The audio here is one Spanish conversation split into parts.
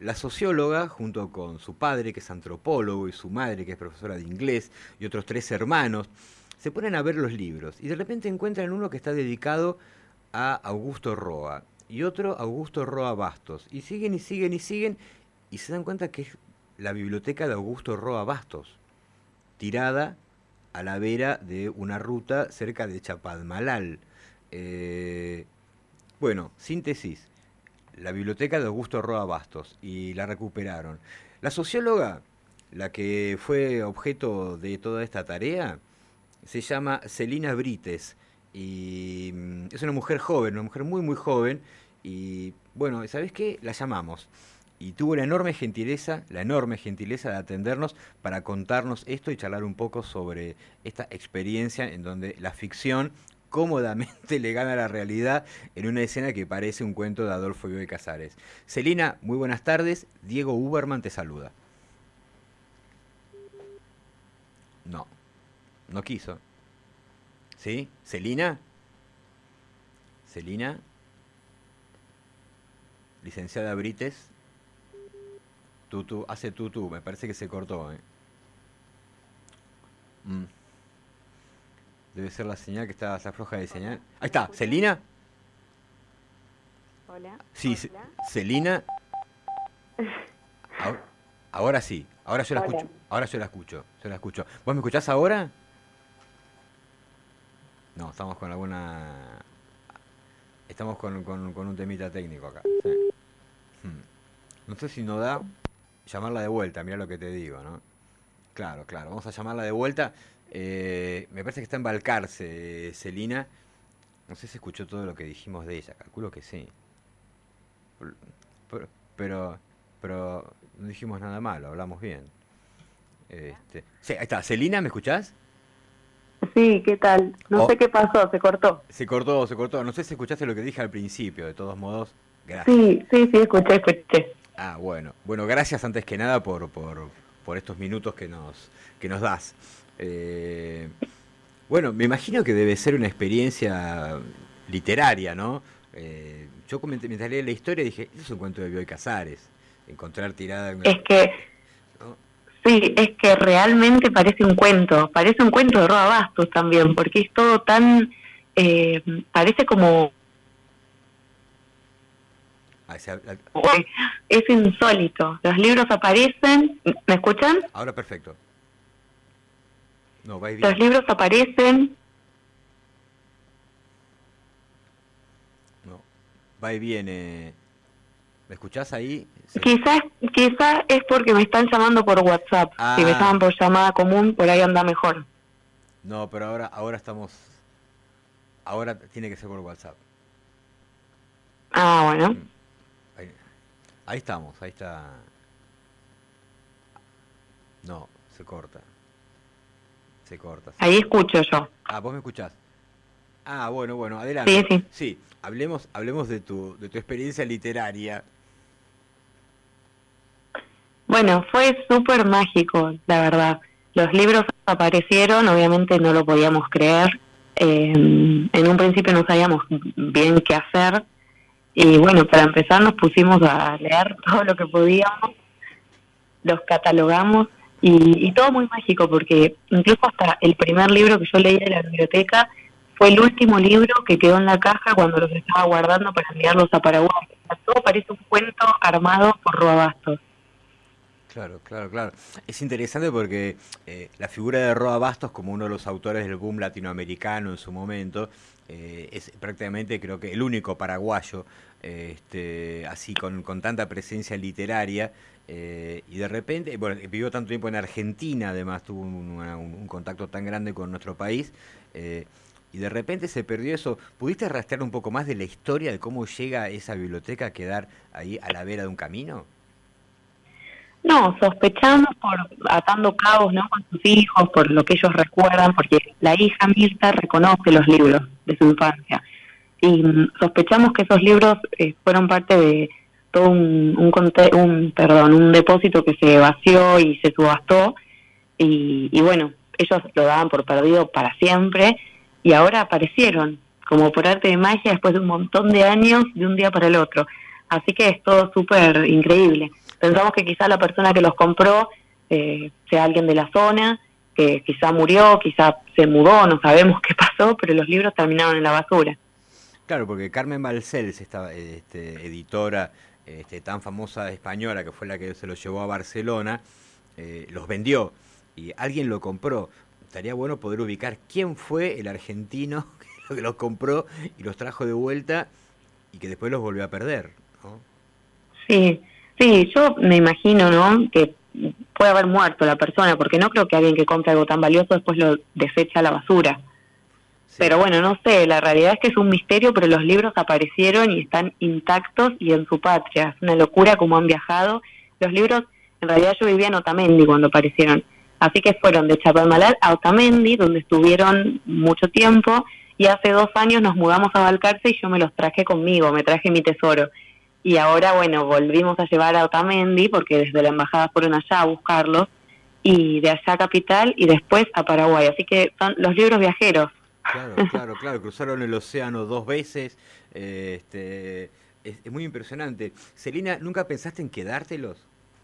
la socióloga, junto con su padre, que es antropólogo, y su madre, que es profesora de inglés, y otros 3 hermanos, se ponen a ver los libros y de repente encuentran uno que está dedicado a Augusto Roa y otro a Augusto Roa Bastos. Y siguen y siguen y siguen y se dan cuenta que es la biblioteca de Augusto Roa Bastos, tirada a la vera de una ruta cerca de Chapadmalal. Bueno, síntesis, la biblioteca de Augusto Roa Bastos y la recuperaron. La socióloga, la que fue objeto de toda esta tarea, se llama Celina Brites y es una mujer joven, una mujer muy muy joven y bueno, ¿sabés qué? La llamamos y tuvo la enorme gentileza de atendernos para contarnos esto y charlar un poco sobre esta experiencia en donde la ficción cómodamente le gana a la realidad en una escena que parece un cuento de Adolfo Bioy Casares. Celina, muy buenas tardes. Diego Uberman te saluda. No, no quiso. ¿Sí? ¿Celina? ¿Celina? Licenciada Brites. Hace tutú, me parece que se cortó, ¿eh? Debe ser la señal que está floja de señal. Ahí está, ¿Celina? Hola. Sí, Hola. Celina. Ahora sí, ahora yo la Hola. escucho. Ahora yo la escucho. ¿Vos me escuchás ahora? No, estamos con alguna... Estamos con un temita técnico acá. Sí. No sé si nos da llamarla de vuelta, mirá lo que te digo, ¿no? Claro, vamos a llamarla de vuelta. Me parece que está en Balcarce, Celina. No sé si escuchó todo lo que dijimos de ella, calculo que sí. Pero no dijimos nada malo, hablamos bien. Sí, ahí está. Celina, ¿me escuchás? Sí, ¿qué tal? No sé qué pasó, se cortó. Se cortó. No sé si escuchaste lo que dije al principio, de todos modos. Gracias. Sí, escuché. Ah, bueno, gracias antes que nada por estos minutos que nos das. Bueno, me imagino que debe ser una experiencia literaria, ¿no? Yo mientras leí la historia dije, eso es un cuento de Bioy Casares, encontrar tirada en una... Es que, ¿no? Sí, es que realmente parece un cuento de Roa Bastos también, porque es todo tan, parece como... Es insólito. Los libros aparecen. ¿Me escuchan? Ahora perfecto. No, va bien. Los libros aparecen. No, va y viene. ¿Me escuchás ahí? Sí. Quizás es porque me están llamando por WhatsApp. Si me llaman por llamada común, por ahí anda mejor. No, pero ahora estamos... Ahora tiene que ser por WhatsApp. Ah, bueno. Ahí estamos, ahí está. No, se corta. Ahí escucho yo. Ah, ¿vos me escuchás? Ah, bueno, adelante. Sí, hablemos de tu experiencia literaria. Bueno, fue súper mágico, la verdad. Los libros aparecieron, obviamente no lo podíamos creer. En un principio no sabíamos bien qué hacer. Y bueno, para empezar nos pusimos a leer todo lo que podíamos, los catalogamos y todo muy mágico porque incluso hasta el primer libro que yo leí de la biblioteca fue el último libro que quedó en la caja cuando los estaba guardando para enviarlos a Paraguay. O sea, todo parece un cuento armado por Roa Bastos. Claro. Es interesante porque la figura de Roa Bastos como uno de los autores del boom latinoamericano en su momento es prácticamente creo que el único paraguayo así con tanta presencia literaria y de repente, bueno, vivió tanto tiempo en Argentina, además tuvo un contacto tan grande con nuestro país y de repente se perdió eso. ¿Pudiste rastrear un poco más de la historia de cómo llega esa biblioteca a quedar ahí a la vera de un camino? No, sospechamos por atando cabos, ¿no? Con sus hijos, por lo que ellos recuerdan, porque la hija Mirta reconoce los libros de su infancia. Y sospechamos que esos libros fueron parte de todo un depósito que se vació y se subastó. Y bueno, ellos lo daban por perdido para siempre y ahora aparecieron, como por arte de magia, después de un montón de años, de un día para el otro. Así que es todo súper increíble. Pensamos que quizá la persona que los compró sea alguien de la zona, que quizá murió, quizá se mudó, no sabemos qué pasó, pero los libros terminaron en la basura. Claro, porque Carmen Balcells, esta editora tan famosa española que fue la que se los llevó a Barcelona, los vendió y alguien lo compró. Estaría bueno poder ubicar quién fue el argentino que los compró y los trajo de vuelta y que después los volvió a perder, ¿no? Sí, sí, yo me imagino, ¿no?, que puede haber muerto la persona, porque no creo que alguien que compre algo tan valioso después lo desecha a la basura. Sí. Pero bueno, no sé, la realidad es que es un misterio, pero los libros aparecieron y están intactos y en su patria. Es una locura cómo han viajado. Los libros, en realidad yo vivía en Otamendi cuando aparecieron, así que fueron de Chapadmalal a Otamendi, donde estuvieron mucho tiempo, y hace 2 años nos mudamos a Balcarce y yo me los traje conmigo, me traje mi tesoro. Y ahora, bueno, volvimos a llevar a Otamendi, porque desde la embajada fueron allá a buscarlos, y de allá a Capital y después a Paraguay. Así que son los libros viajeros. Claro, cruzaron el océano 2 veces, es muy impresionante. Celina, ¿nunca pensaste en quedártelos?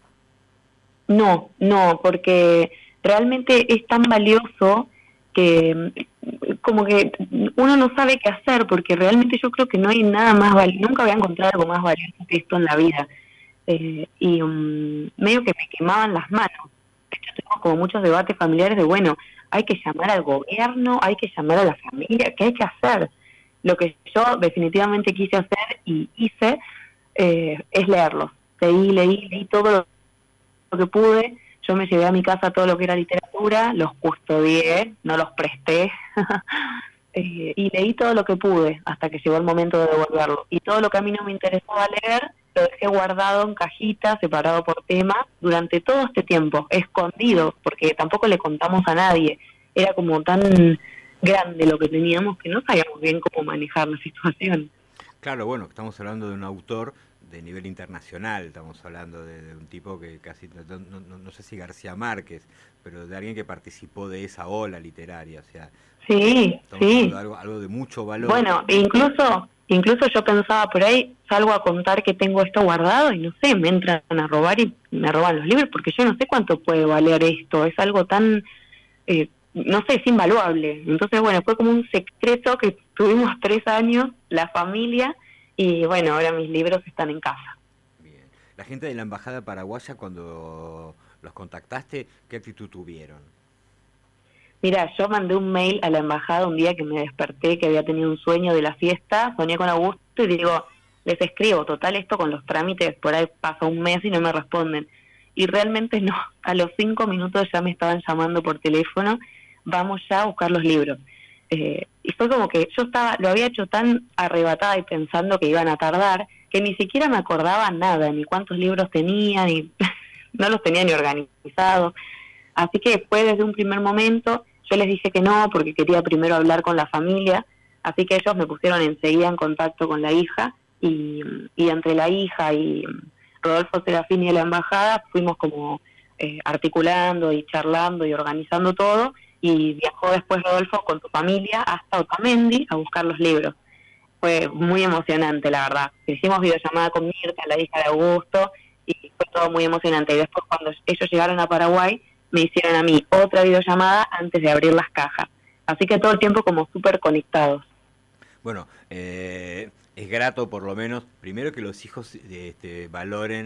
No, no, porque realmente es tan valioso que como que uno no sabe qué hacer, porque realmente yo creo que no hay nada más valioso, nunca voy a encontrar algo más valioso que esto en la vida. Y medio que me quemaban las manos. De hecho, tengo como muchos debates familiares de, bueno, hay que llamar al gobierno, hay que llamar a la familia, ¿qué hay que hacer? Lo que yo definitivamente quise hacer y hice es leerlos. Leí todo lo que pude. Yo me llevé a mi casa todo lo que era literatura, los custodié, no los presté, y leí todo lo que pude hasta que llegó el momento de devolverlo. Y todo lo que a mí no me interesaba leer, lo dejé guardado en cajitas, separado por tema, durante todo este tiempo, escondido, porque tampoco le contamos a nadie. Era como tan grande lo que teníamos que no sabíamos bien cómo manejar la situación. Claro, bueno, estamos hablando de un autor de nivel internacional, estamos hablando de un tipo que casi, no sé si García Márquez, pero de alguien que participó de esa ola literaria, o sea, Sí, estamos sí. hablando de algo de mucho valor. Bueno, incluso yo pensaba por ahí, salgo a contar que tengo esto guardado y no sé, me entran a robar y me roban los libros, porque yo no sé cuánto puede valer esto, es algo tan, no sé, es invaluable. Entonces, bueno, fue como un secreto que tuvimos 3 años, la familia, y bueno, ahora mis libros están en casa. Bien. La gente de la embajada paraguaya, cuando los contactaste, ¿qué actitud tuvieron? Mira, yo mandé un mail a la embajada un día que me desperté, que había tenido un sueño de la fiesta, soñé con Augusto y digo, les escribo, total, esto con los trámites, por ahí pasa un mes y no me responden. Y realmente no, a los 5 minutos ya me estaban llamando por teléfono, vamos ya a buscar los libros. Y fue como que yo lo había hecho tan arrebatada y pensando que iban a tardar, que ni siquiera me acordaba nada, ni cuántos libros tenía, ni no los tenía ni organizados. Así que fue desde un primer momento, yo les dije que no, porque quería primero hablar con la familia, así que ellos me pusieron enseguida en contacto con la hija, y entre la hija y Rodolfo Serafini de la embajada fuimos como articulando y charlando y organizando todo, y viajó después Rodolfo con su familia hasta Otamendi a buscar los libros. Fue muy emocionante, la verdad. Hicimos videollamada con Mirta, la hija de Augusto, y fue todo muy emocionante. Y después, cuando ellos llegaron a Paraguay, me hicieron a mí otra videollamada antes de abrir las cajas. Así que todo el tiempo como súper conectados. Bueno, es grato por lo menos, primero que los hijos valoren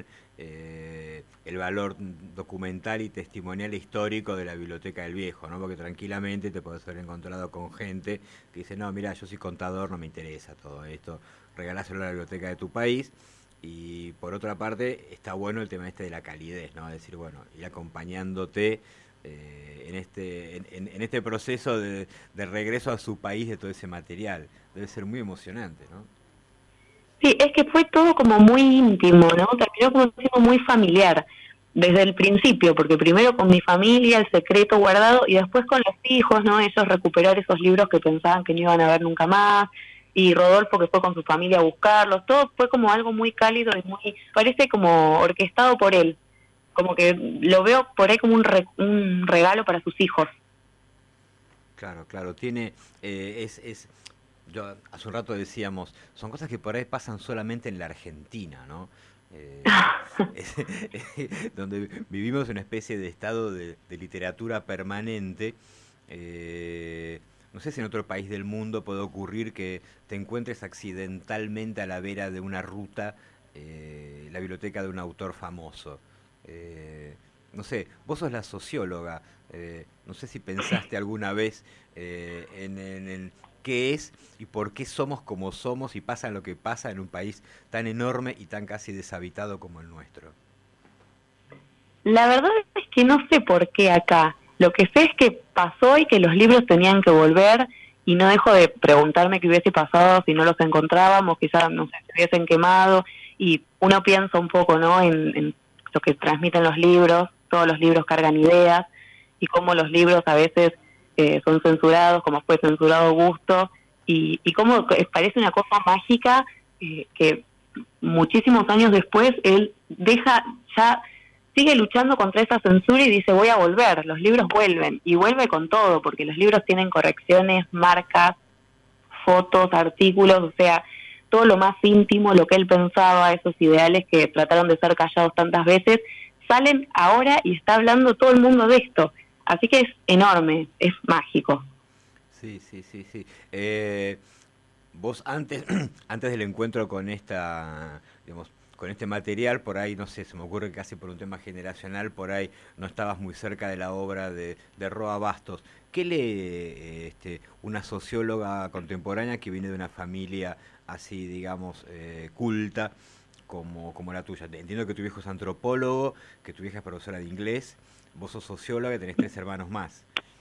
el valor documental y testimonial histórico de la Biblioteca del Viejo, ¿no? Porque tranquilamente te puedes haber encontrado con gente que dice, no, mira, yo soy contador, no me interesa todo esto, regaláselo a la biblioteca de tu país. Y por otra parte, está bueno el tema de la calidez, ¿no? Es decir, bueno, ir acompañándote en este proceso de regreso a su país de todo ese material. Debe ser muy emocionante, ¿no? Sí, es que fue todo como muy íntimo, ¿no? Terminó como siendo muy familiar desde el principio, porque primero con mi familia, el secreto guardado, y después con los hijos, ¿no? Ellos recuperar esos libros que pensaban que no iban a ver nunca más, y Rodolfo que fue con su familia a buscarlos, todo fue como algo muy cálido y muy, parece como orquestado por él, como que lo veo por ahí como un regalo para sus hijos. Claro, tiene, yo hace un rato decíamos, son cosas que por ahí pasan solamente en la Argentina, ¿no? donde vivimos en una especie de estado de literatura permanente. No sé si en otro país del mundo puede ocurrir que te encuentres accidentalmente a la vera de una ruta la biblioteca de un autor famoso. No sé, vos sos la socióloga, no sé si pensaste alguna vez en qué es y por qué somos como somos y pasa lo que pasa en un país tan enorme y tan casi deshabitado como el nuestro. La verdad es que no sé por qué acá. Lo que sé es que pasó y que los libros tenían que volver y no dejo de preguntarme qué hubiese pasado si no los encontrábamos, quizás, no sé, se hubiesen quemado y uno piensa un poco, ¿no?, en lo que transmiten los libros, todos los libros cargan ideas y cómo los libros a veces son censurados, como fue censurado Augusto, y cómo parece una cosa mágica que muchísimos años después él deja ya sigue luchando contra esa censura y dice voy a volver, los libros vuelven, y vuelve con todo, porque los libros tienen correcciones, marcas, fotos, artículos, o sea, todo lo más íntimo, lo que él pensaba, esos ideales que trataron de ser callados tantas veces, salen ahora y está hablando todo el mundo de esto, así que es enorme, es mágico. Sí, sí, sí, sí. Vos antes, antes del encuentro con esta, digamos, con este material, por ahí, no sé, se me ocurre que casi por un tema generacional, por ahí no estabas muy cerca de la obra de Roa Bastos. ¿Qué lee una socióloga contemporánea que viene de una familia así, digamos, culta como la tuya? Entiendo que tu viejo es antropólogo, que tu vieja es profesora de inglés, vos sos socióloga y tenés 3 hermanos más.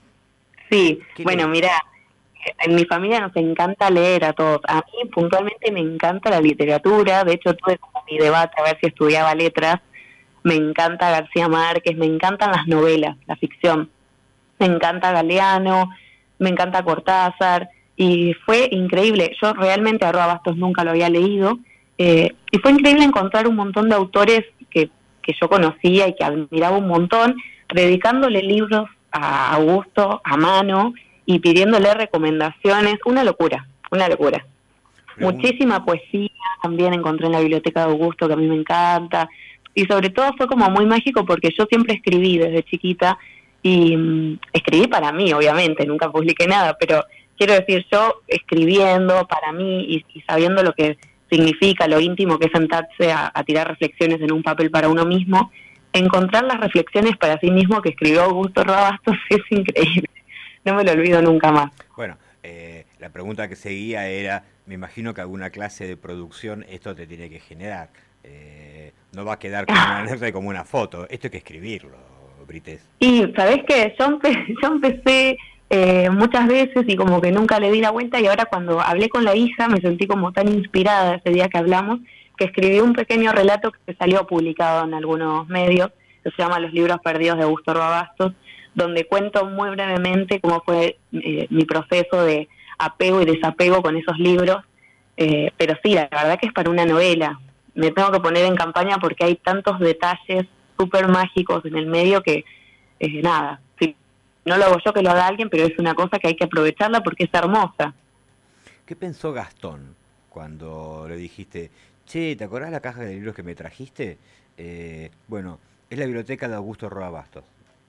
Sí, ¿Qué bueno, lee? mira, en mi familia nos encanta leer a todos. A mí puntualmente me encanta la literatura, de hecho tuve como mi debate a ver si estudiaba letras. Me encanta García Márquez, me encantan las novelas, la ficción. Me encanta Galeano, me encanta Cortázar, y fue increíble. Yo realmente a Roa Bastos nunca lo había leído, y fue increíble encontrar un montón de autores que yo conocía y que admiraba un montón, dedicándole libros a Augusto a mano y pidiéndole recomendaciones. Una locura, una locura. Pregun- Muchísima poesía también encontré en la biblioteca de Augusto, que a mí me encanta, y sobre todo fue como muy mágico porque yo siempre escribí desde chiquita y escribí para mí, obviamente, nunca publiqué nada, pero quiero decir, yo escribiendo para mí y sabiendo lo que significa, lo íntimo que es sentarse a tirar reflexiones en un papel para uno mismo, encontrar las reflexiones para sí mismo que escribió Augusto Roa Bastos es increíble, no me lo olvido nunca más. Bueno, la pregunta que seguía era, me imagino que alguna clase de producción esto te tiene que generar. No va a quedar como una anécdota y como una foto. Esto hay que escribirlo, Brites. Y sabés que yo empecé muchas veces y como que nunca le di la vuelta, y ahora cuando hablé con la hija me sentí como tan inspirada ese día que hablamos, que escribí un pequeño relato que salió publicado en algunos medios, que se llama Los libros perdidos de Augusto Roa Bastos, donde cuento muy brevemente cómo fue mi proceso de apego y desapego con esos libros. Pero sí, la verdad que es para una novela. Me tengo que poner en campaña porque hay tantos detalles súper mágicos en el medio que, nada, sí, no lo hago yo, que lo haga alguien, pero es una cosa que hay que aprovecharla porque es hermosa. ¿Qué pensó Gastón cuando le dijiste, che, ¿te acordás la caja de libros que me trajiste? Bueno, es la biblioteca de Augusto Roa Bastos.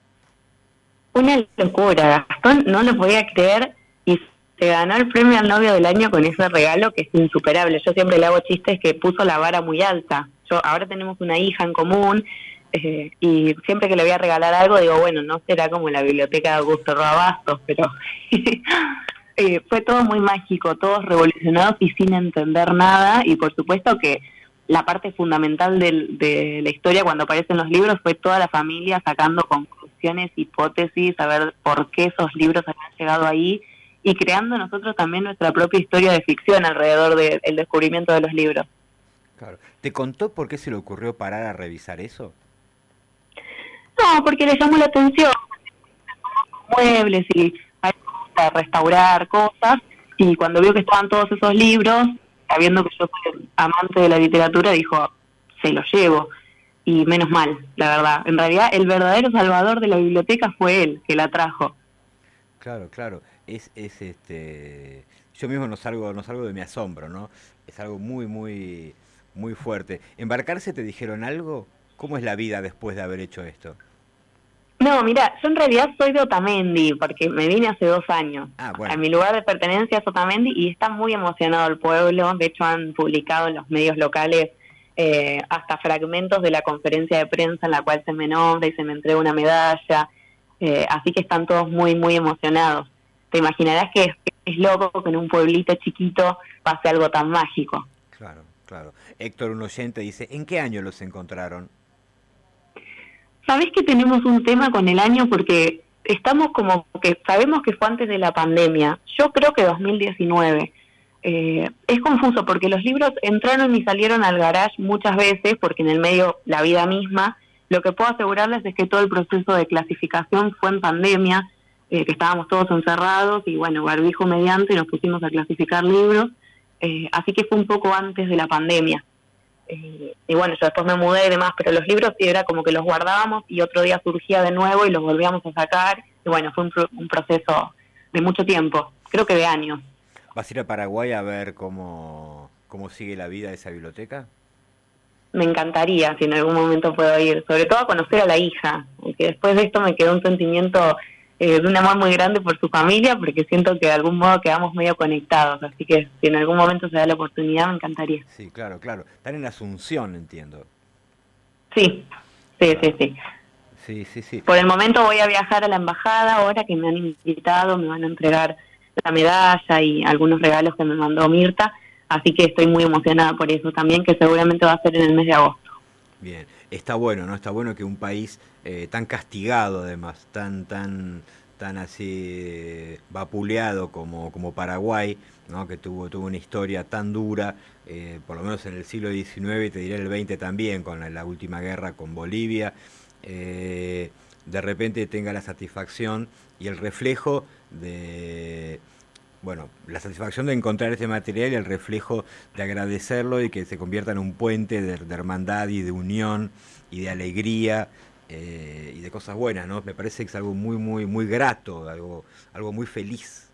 Una locura, Gastón no lo podía creer y se ganó el premio al novio del año con ese regalo que es insuperable. Yo siempre le hago chistes que puso la vara muy alta. Yo ahora tenemos una hija en común, y siempre que le voy a regalar algo digo, bueno, no será como la biblioteca de Augusto Roa Bastos, pero fue todo muy mágico, todos revolucionados y sin entender nada, y por supuesto que la parte fundamental de la historia cuando aparecen los libros fue toda la familia sacando conclusiones, hipótesis, a ver por qué esos libros habían llegado ahí, y creando nosotros también nuestra propia historia de ficción alrededor del descubrimiento de los libros. Claro. ¿Te contó por qué se le ocurrió parar a revisar eso? No, porque le llamó la atención muebles y a restaurar cosas, y cuando vio que estaban todos esos libros, sabiendo que yo soy amante de la literatura, dijo, se los llevo, y menos mal, la verdad. En realidad, el verdadero salvador de la biblioteca fue él, que la trajo. Claro, claro. Yo mismo no salgo de mi asombro, ¿no? Es algo muy, muy, muy fuerte. ¿Embarcarse te dijeron algo? ¿Cómo es la vida después de haber hecho esto? No, mira, yo en realidad soy de Otamendi, porque me vine hace 2 años. Ah, bueno. Mi lugar de pertenencia es Otamendi y está muy emocionado el pueblo. De hecho, han publicado en los medios locales hasta fragmentos de la conferencia de prensa en la cual se me nombra y se me entrega una medalla. Así que están todos muy, muy emocionados. Te imaginarás que es loco que en un pueblito chiquito pase algo tan mágico. Claro, claro. Héctor, un oyente, dice, ¿en qué año los encontraron? Sabés que tenemos un tema con el año porque estamos como que sabemos que fue antes de la pandemia. Yo creo que 2019. Es confuso porque los libros entraron y salieron al garage muchas veces porque en el medio la vida misma. Lo que puedo asegurarles es que todo el proceso de clasificación fue en pandemia, que estábamos todos encerrados y bueno, barbijo mediante nos pusimos a clasificar libros. Así que fue un poco antes de la pandemia. Y bueno, yo después me mudé y demás, pero los libros sí era como que los guardábamos y otro día surgía de nuevo y los volvíamos a sacar. Y bueno, fue un proceso de mucho tiempo, creo que de años. ¿Vas a ir a Paraguay a ver cómo sigue la vida de esa biblioteca? Me encantaría, si en algún momento puedo ir, sobre todo a conocer a la hija, porque después de esto me quedó un sentimiento de un amor muy grande por su familia, porque siento que de algún modo quedamos medio conectados, así que si en algún momento se da la oportunidad me encantaría. Sí, claro, claro. Están en Asunción, entiendo. Sí. Sí, sí, sí. Por el momento voy a viajar a la embajada, ahora que me han invitado, me van a entregar la medalla y algunos regalos que me mandó Mirta, así que estoy muy emocionada por eso también, que seguramente va a ser en el mes de agosto. Bien, está bueno, ¿no? Está bueno que un país tan castigado además, tan así vapuleado como Paraguay, ¿no? Que tuvo una historia tan dura, por lo menos en el siglo XIX y te diré el XX también, con la última guerra con Bolivia, de repente tenga la satisfacción y el reflejo de... Bueno, la satisfacción de encontrar este material y el reflejo de agradecerlo y que se convierta en un puente de hermandad y de unión y de alegría y de cosas buenas, ¿no? Me parece que es algo muy grato, algo muy feliz.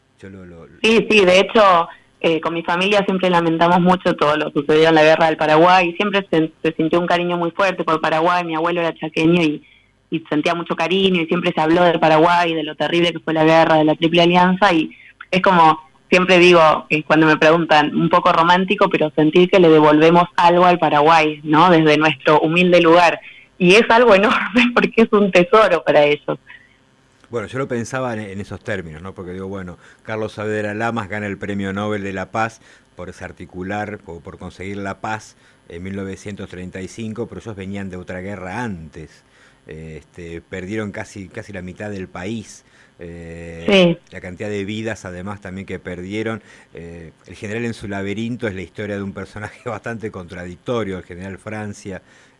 Sí, de hecho, con mi familia siempre lamentamos mucho todo lo sucedido en la guerra del Paraguay. Siempre se sintió un cariño muy fuerte por Paraguay. Mi abuelo era chaqueño y sentía mucho cariño y siempre se habló del Paraguay, de lo terrible que fue la guerra, de la Triple Alianza y es como, siempre digo, cuando me preguntan, un poco romántico, pero sentir que le devolvemos algo al Paraguay, ¿no? Desde nuestro humilde lugar. Y es algo enorme porque es un tesoro para ellos. Bueno, yo lo pensaba en esos términos, ¿no? Porque digo, bueno, Carlos Saavedra Lamas gana el Premio Nobel de la Paz por desarticular, por conseguir la paz en 1935, pero ellos venían de otra guerra antes. Perdieron casi la mitad del país. Sí. La cantidad de vidas además también que perdieron. El general en su laberinto es la historia de un personaje bastante contradictorio, el general Francia,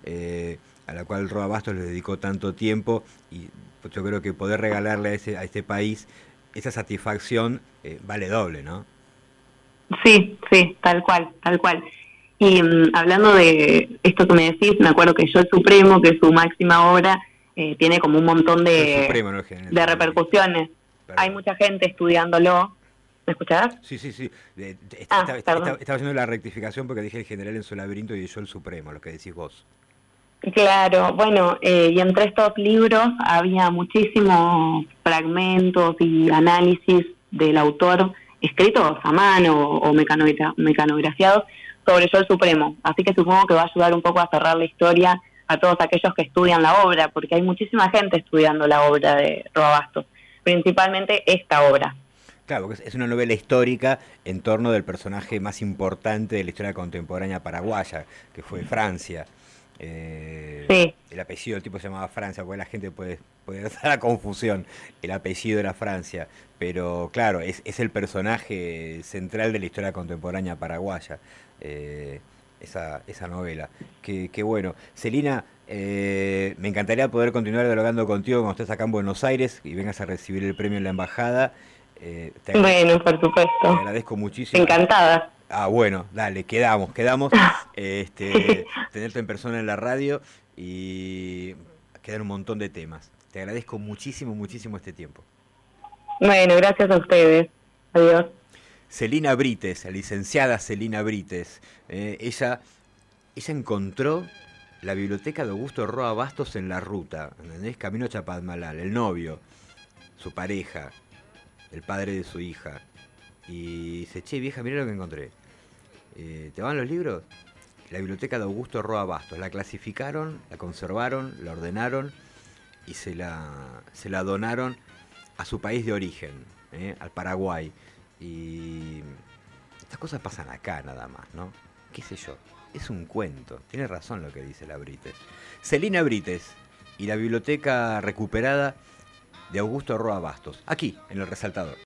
a la cual Roa Bastos le dedicó tanto tiempo y yo creo que poder regalarle a este país esa satisfacción vale doble, ¿no? Sí, tal cual. Y hablando de esto que me decís, me acuerdo que Yo el Supremo, que es su máxima obra, tiene como un montón de repercusiones. Perdón. Hay mucha gente estudiándolo. ¿Me escuchás? Sí. Estaba haciendo la rectificación porque dije el general en su laberinto y Yo el Supremo, lo que decís vos. Claro, bueno, y entre estos libros había muchísimos fragmentos y análisis del autor escritos a mano o mecanografiados sobre Yo el Supremo. Así que supongo que va a ayudar un poco a cerrar la historia a todos aquellos que estudian la obra, porque hay muchísima gente estudiando la obra de Roa Bastos, principalmente esta obra. Claro, porque es una novela histórica en torno del personaje más importante de la historia contemporánea paraguaya, que fue Francia. Sí. El apellido del tipo se llamaba Francia, porque la gente puede dar la confusión. El apellido era Francia, pero claro, es el personaje central de la historia contemporánea paraguaya, esa novela. Qué bueno. Celina, me encantaría poder continuar dialogando contigo cuando estés acá en Buenos Aires y vengas a recibir el premio en la embajada. Bueno, por supuesto. Te agradezco muchísimo. Encantada. Ah, bueno, dale, quedamos. Tenerte en persona en la radio y quedan un montón de temas. Te agradezco muchísimo este tiempo. Bueno, gracias a ustedes. Adiós. Celina Brites, la licenciada Celina Brites. Ella ella encontró la biblioteca de Augusto Roa Bastos en la ruta, ¿entendés? Camino a Chapadmalal, el novio, su pareja, el padre de su hija. Y dice, che, vieja, mirá lo que encontré. ¿Te van los libros? La biblioteca de Augusto Roa Bastos. La clasificaron, la conservaron, la ordenaron y se la donaron a su país de origen, al Paraguay. Y estas cosas pasan acá nada más, ¿no? ¿Qué sé yo? Es un cuento. Tiene razón lo que dice la Brites. Celina Brites y la biblioteca recuperada de Augusto Roa Bastos. Aquí, en El Resaltador.